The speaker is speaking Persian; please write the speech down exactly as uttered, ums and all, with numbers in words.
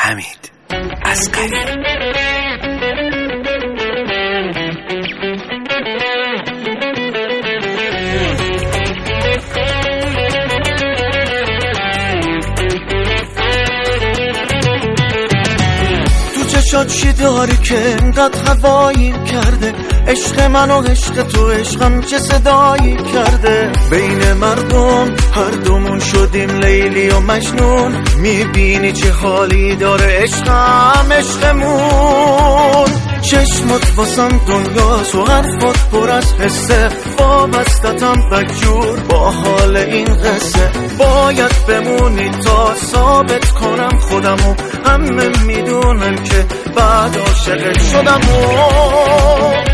حمید اصغری. چشات چی داری که انقدر هواییم کرده؟ عشق من و عشق تو عشقم چه صدایی کرده؟ بین مردم هر دومون شدیم لیلی و مجنون، میبینی چه حالی داره عشقم عشقمون. چشمت واسم دنیاست و حرفات پر از حسه، وابستتم بدجور با حال این قصه. باید بمونی تا ثابت کنم خودمو، همه میدونن که بعد عاشق شدم و